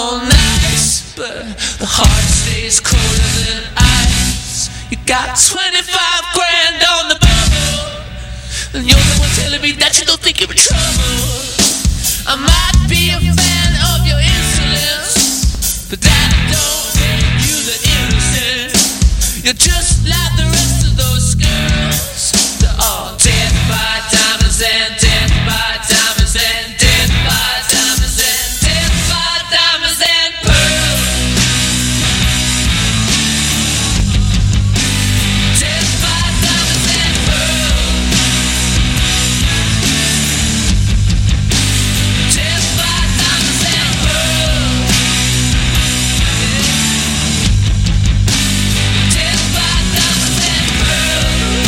all nice, but the heart stays colder than ice. You got 25 grand on the bubble, and you're the one telling me that you don't think you're in trouble. I might be a fan of your insolence, but that don't make you the innocent. You're just like the rest of those girls. They're all dead by diamonds and dead by diamonds and dead by diamonds and dead by diamonds and pearls. Dead by diamonds and pearls. Dead by diamonds and pearls. Dead by diamonds and pearls.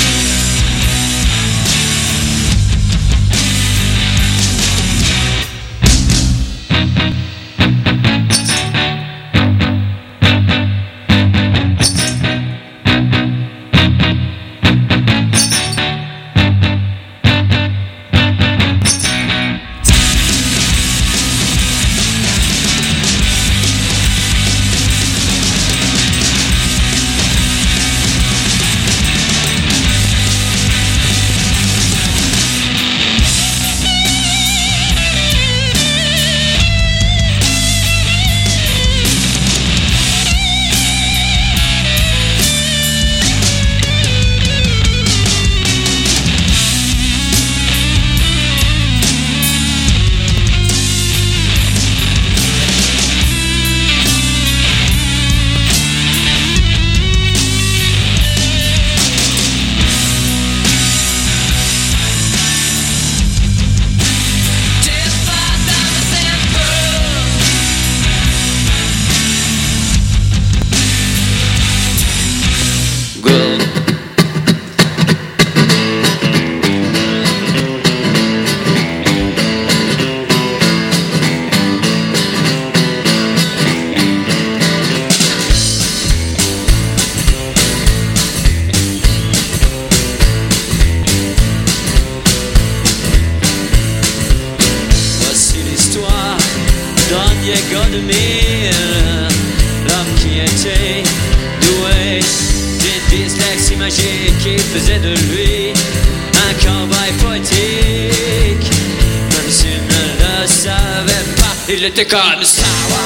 Voici l'histoire d'un Diego de Mille, l'homme qui était doué d'une dyslexie magique qui faisait de lui un cowboy poétique. Même s'il ne le savait pas, il était comme ça.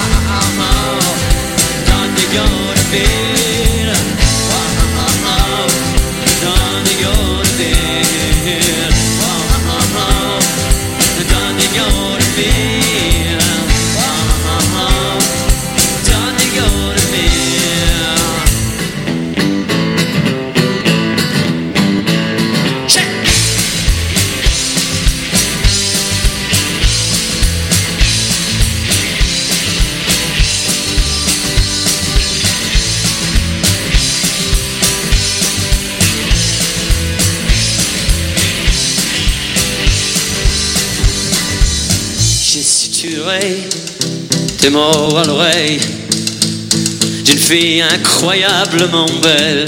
Don Diego de Mille, Don Diego de Mille, Don Diego de Mille, Don Diego de Mille. Check. J'ai susurré des mots à l'oreille d'une fille incroyablement belle.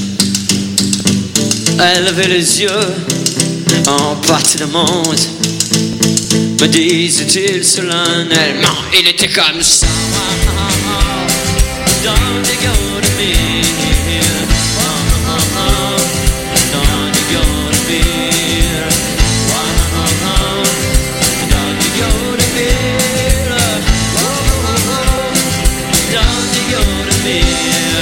Elle avait les yeux en partie de monde, me disait-il solennellement. Il était comme ça. Dans des gars de mille, dans des gars de mille, dans des gars de mille, dans des gars de mille.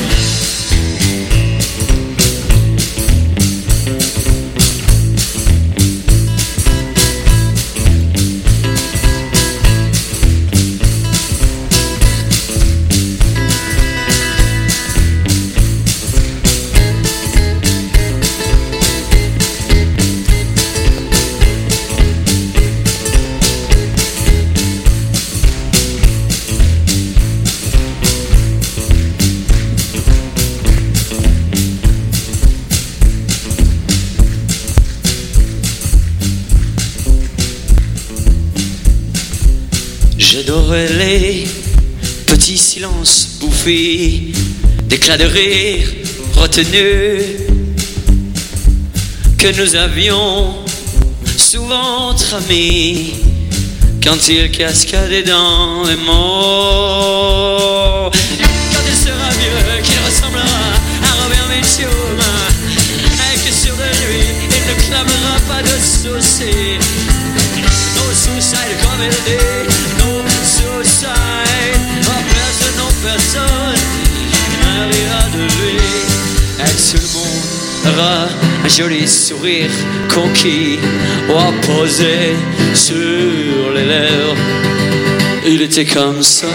J'adorais les petits silences bouffés d'éclats de rire retenus que nous avions souvent entre amis, quand il cascadait dans les mots. Quand il sera vieux, qu'il ressemblera à Robert Mitchum, et que sur de lui, il ne clamera pas de soucis. No suicide comedy, no suicide. Oh, personne ne rira de lui. Et tout le monde aura un joli sourire conquis ou apposé sur les lèvres. Il était comme ça.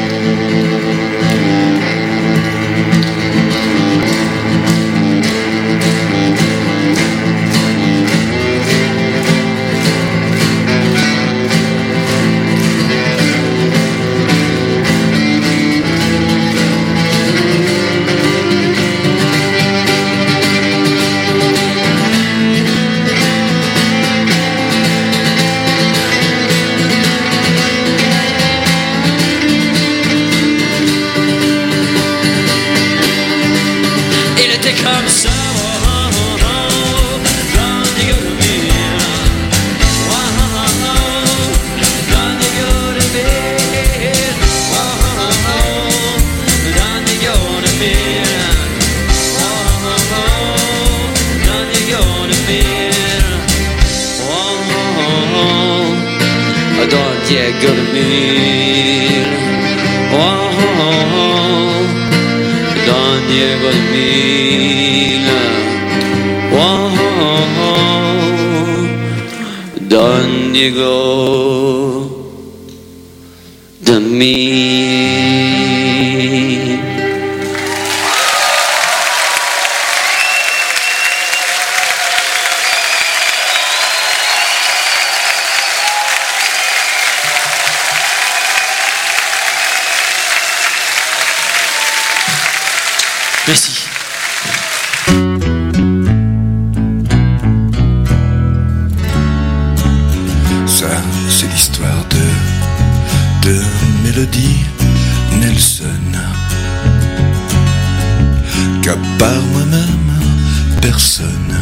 Don Diego de mí. Merci. C'est l'histoire de Mélodie Nelson, qu'à part moi-même, personne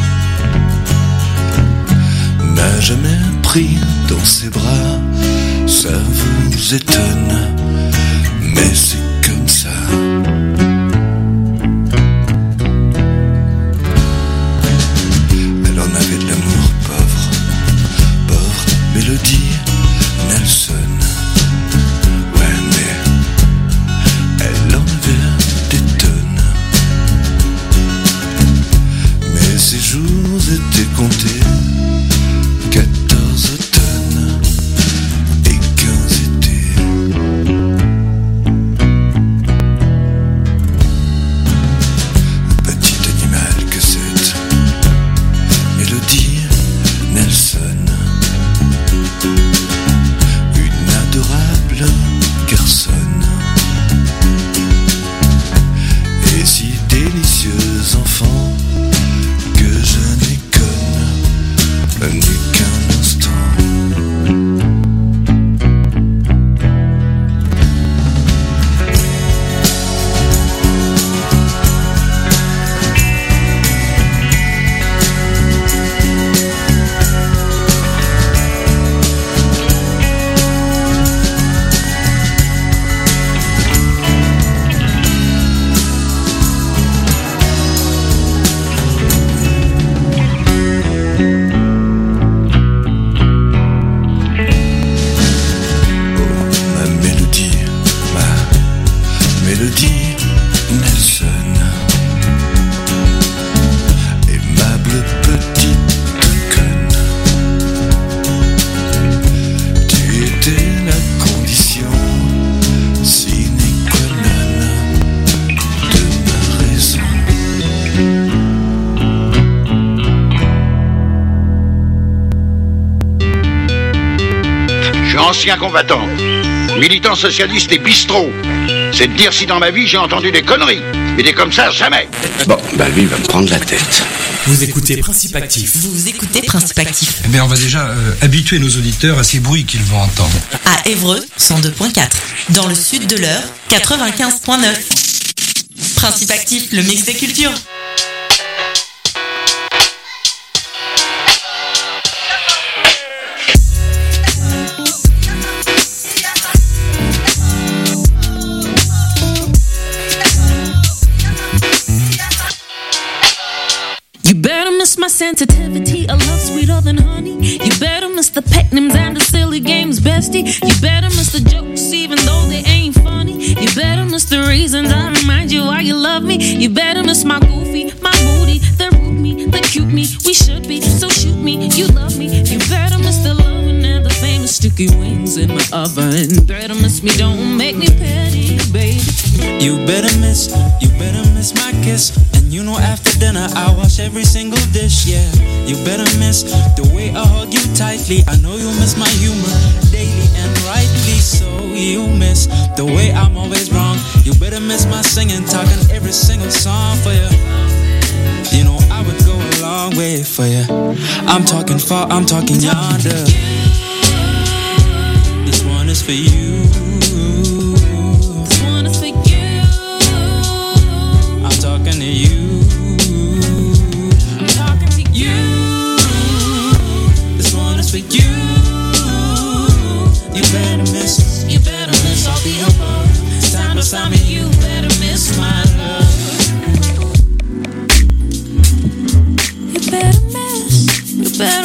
n'a jamais pris dans ses bras. Ça vous étonne, mais c'est comme ça. Elle en avait de l'amour, pauvre Mélodie Nelson. Ouais, mais elle en avait des tonnes. Mais ses jours étaient comptés. 14 tonnes et 15 étés. Petit animal que cette Mélodie Nelson. Une adorable garçonne et si délicieuse enfant que je n'ai conne n'eut qu'un instant. Mélodie Nelson, aimable petite conne, tu étais la condition sine qua non de ma raison. Je suis ancien combattant, militant socialiste et bistrot. C'est de dire si dans ma vie j'ai entendu des conneries. Mais des comme ça, jamais. Bon, bah lui va me prendre la tête. Vous écoutez Principe Actif. Vous écoutez Principe Actif. Eh bien, on va déjà habituer nos auditeurs à ces bruits qu'ils vont entendre. À Évreux, 102.4. Dans le sud de l'Eure, 95.9. Principe Actif, le mix des cultures. sensitivity, a love sweeter than honey. You better miss the pet names and the silly games, bestie. You better miss the jokes even though they ain't funny. You better miss the reasons I remind you why you love me. You better miss my goofy, my moody, the rude me, the cute me. We should be, so shoot me, you love me. You better miss the loving and the famous sticky wings in my oven. Better miss me, don't make me petty, baby. You better miss my kiss. And you know after dinner I wash every single dish, yeah. You better miss the way I hug you tightly. I know you miss my humor daily and rightly so. You miss the way I'm always wrong. You better miss my singing, talking every single song for you. You know I would go a long way for you. I'm talking far, I'm talking yonder. This one is for you. Talking to you. I'm talking to you. This one is for you. You better miss all the above. It's time to sign me, you better miss my love. You better miss.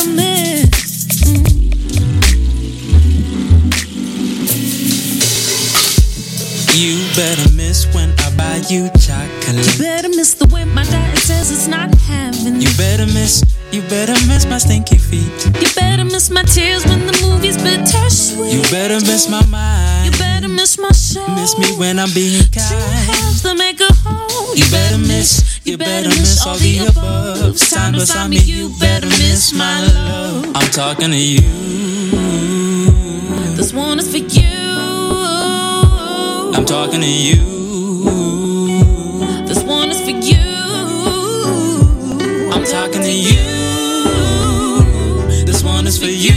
You better miss when I buy you chocolate. You better miss the way my diet says it's not heaven. You better miss my stinky feet. You better miss my tears when the movie's bittersweet. You better miss my mind. You better miss my soul. Miss me when I'm being kind. Two halves to make a whole. You better miss all the above. It's time to sign me, you better miss my love. I'm talking to you. This one is for you. I'm talking to you. This one is for you. I'm talking to you. This one is for you.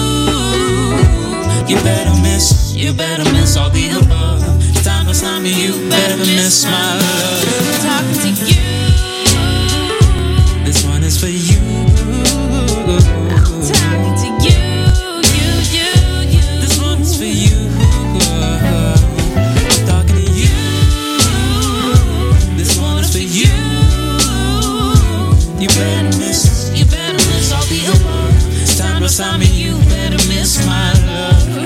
You better miss all the above. It's time to sign me, you better miss my love. I'm talking to you. This one is for you. I'm talking to you. This one is for you. You better miss all the above. It's time to sign me, you better miss my love.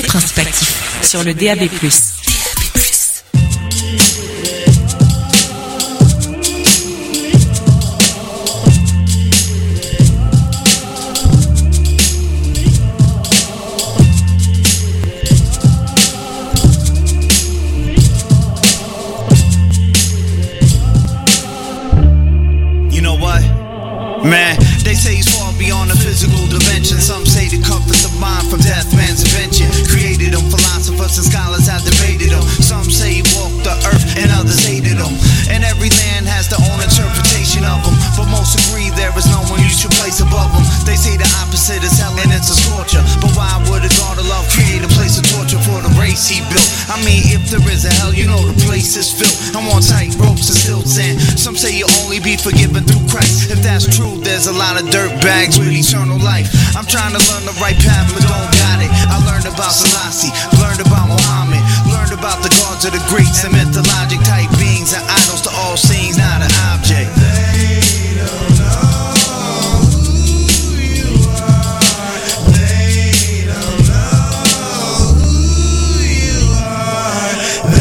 Principe Actif sur le DAB+. Man, they say he's far beyond the physical dimension. Some say the comforts of mind from death, man's invention. Created him, philosophers and scholars have debated him. Some say he walked the earth and others hated him. And every land has their own interpretation of him, but most agree there is no one you should place above him. They say the opposite is hell and it's a torture. But why would a God of love create a place of torture for the race he built? I mean, if there is a hell, you know the place is filled. I'm on tight ropes and stilts, and some say you'll only be forgiven through Christ. If that's true, there's a lot of dirt bags with eternal life. I'm trying to learn the right path, but don't got it. I learned about Selassie, learned about Muhammad, learned about the gods of the Greeks and mythologic type beings and idols to all scenes, not an object. They don't know who you are. They don't know who you are.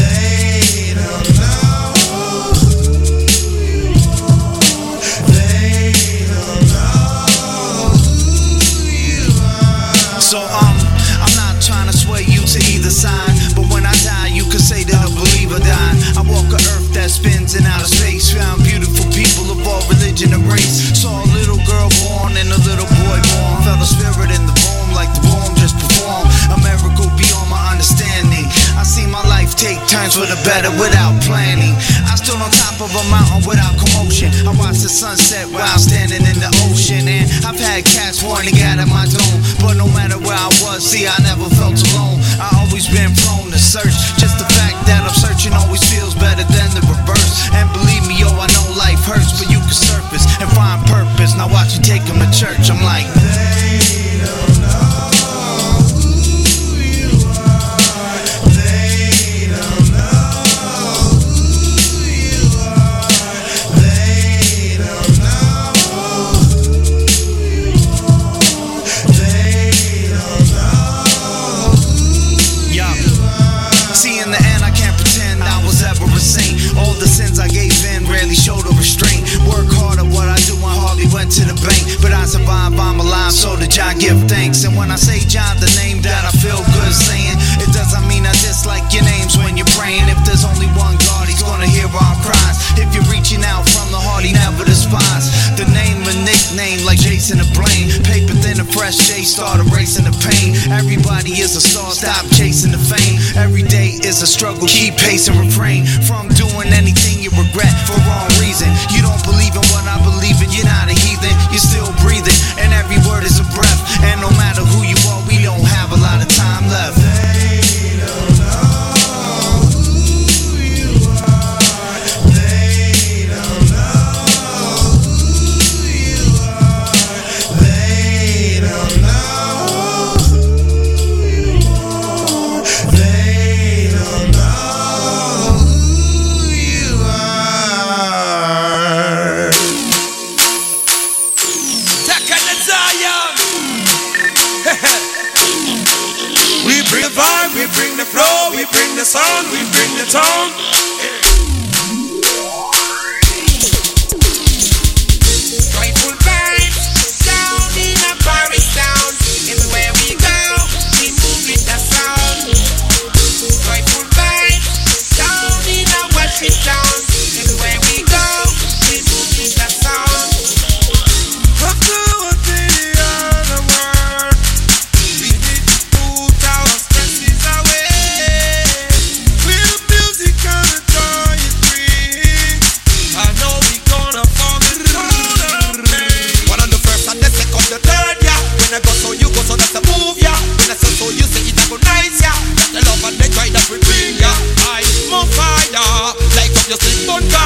They don't know who you are. They don't know who you are. So I'm not trying to sway you to either side, but when I die, you could say that a believer died. I walk an earth that spins in outer space, found beautiful people of all religion and race. Saw a little girl born and a little boy born. Felt a spirit in the poem like the poem just performed. A miracle beyond my understanding. I see my life take turns for the better without planning. I stood on top of a mountain without commotion. I watched the sunset while standing in the ocean. And I've had cats warning out of my dome, but no matter where I was, see, I never felt alone. I always been prone to search. Just the fact that I'm searching always feels better than the reverse. And believe me, yo, I know life hurts, but you can surface and find purpose. Now watch you take them to church. I'm like, they don't know who you are. They don't know who you are. They don't know who you are. They don't know who you are. See, in the end, I can't pretend I was ever a saint. All the sins I gave in rarely showed a restraint. Work hard at what I do, I hardly went to the bank. But I survived, I'm alive, so did Jah give thanks. And when I say Jah, the name that I feel good saying, it doesn't mean I dislike your names when you're praying. If there's only one God, he's gonna hear our cries. If you're reaching out from the heart, he never despise. The name a nickname like Jason the Blaine. Paper thin and fresh J, start erasing the pain. Everybody is a star, stop chasing the fame. Every day is a struggle, keep pace and refrain from doing anything you regret for wrong reason. You don't believe in what I believe in, you're not a heathen. You're still breathing, and every word is a breath. And no matter who you are, we don't have a lot of time left. They don't know who you are. They don't know who you are. They don't know who you are. They don't know who you are. We bring the vibe, we bring the flow, we bring the sound, we bring the tone.